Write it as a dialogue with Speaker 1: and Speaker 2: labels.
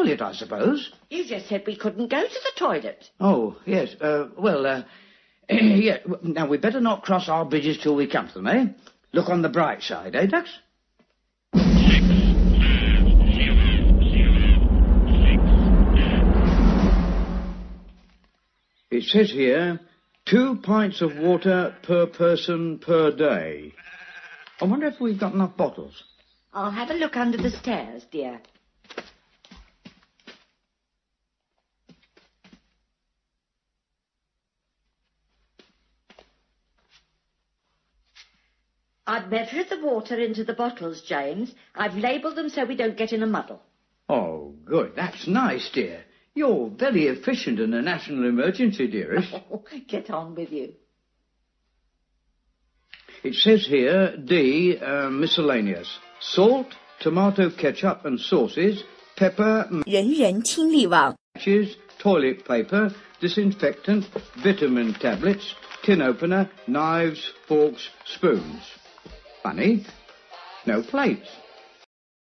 Speaker 1: toilet, I suppose.
Speaker 2: You just said we couldn't go to the toilet.
Speaker 1: Oh, yes. Yeah. Now, we'd better not cross our bridges till we come to them, eh? Look on the bright side, eh, Dux? It says here, 2 pints of water per person per day. I wonder if we've got enough bottles.
Speaker 2: I'll have a look under the stairs, dear. I've measured the water into the bottles, James. I've labelled them so we don't get in a muddle.
Speaker 1: Oh, good. That's nice, dear. You're very efficient in a national emergency, dearest.
Speaker 2: Oh, get on with you.
Speaker 1: It says here, D, miscellaneous. Salt, tomato ketchup and sauces, pepper,
Speaker 3: 人人听力网
Speaker 1: matches, toilet paper, disinfectant, vitamin tablets, tin opener, knives, forks, spoons. Funny, no plates.